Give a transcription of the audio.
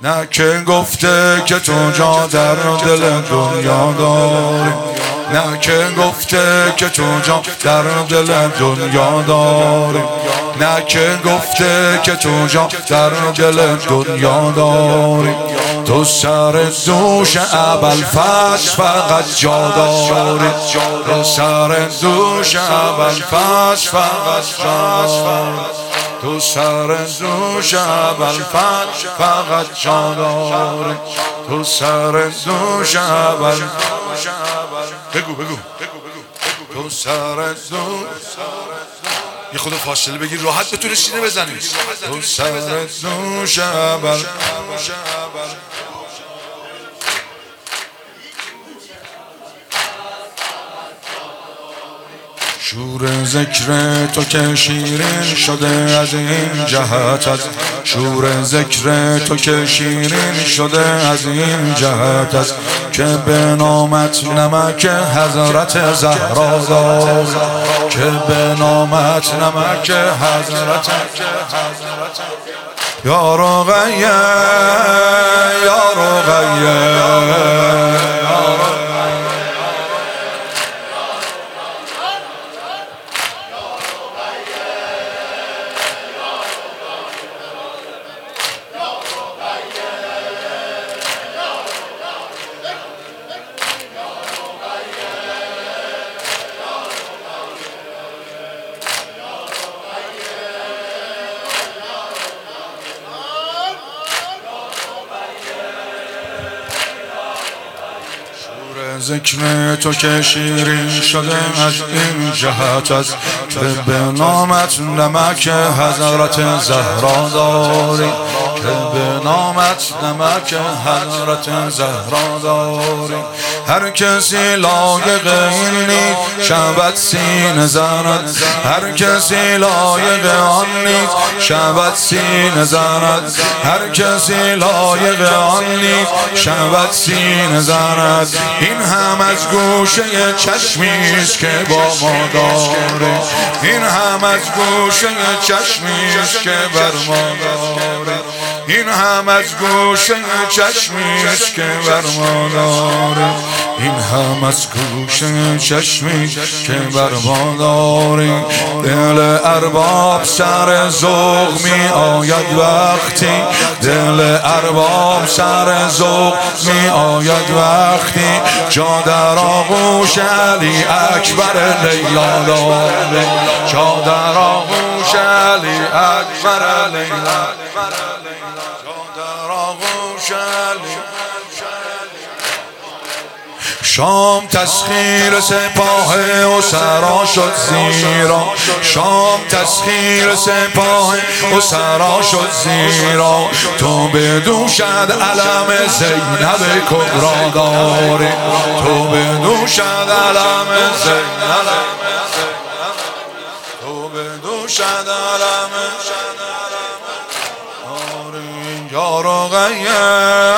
نه که گفته که تو جا در دل دنیا داری، نه که گفته که تو جا در دل دنیا داری، نه که گفته که تو جا در دل دنیا داری. تو سر دوش ابوالفضل فقط جا داری، تو سر دوش ابوالفضل فقط جا داری، تو سر دوش ابوالفضل فقط جا داری، تو سر دوش ابوالفضل. بگو تو سر دوش، یه خود فاصله بگیر راحت بتونه سینه بزنی. تو سر دوش ابوالفضل. شور ذکر تو که شیرین شده از این جهت، از شور ذکر تو که شیرین شده از این جهت، از که به نامت نمک حضرت زهرا دار، که به نامت نمک حضرت یا رقیه یا رقیه. ذکر تو که شیرین شده از این جهت، از که به نامت نمک حضرت زهرا داری، که به نامت نمک حضرت زهرا داری. هر کسی لایق این نیست شود سینه زند، هر کسی لایق آن نیست شود سینه زند، هر کسی لایق آن نیست شود سینه زند. این هم از گوشه چشمیست که با ما داره، این هم از گوشه چشمیست که بر ما داره، این هم از گوشه چشمیست که بر ما داره، این هم از گوشه چشمیست که بر ما داره. دل ارباب سر ذوق می آید وقتی، دل ارباب سر ذوق می آید وقتی جا در آغوش علی اکبر لیلا داره، جا در آغوش علی اکبر لیلا، جا در آغوش علی. شام تسخیر سپاه اسرا شد زیرا، شام تسخیر سپاه اسرا شد زیرا. تو بدوشد علم زینب کبرا داری، تو بدوشد علم زینب، تو بدوشد علم داری. یا رقیه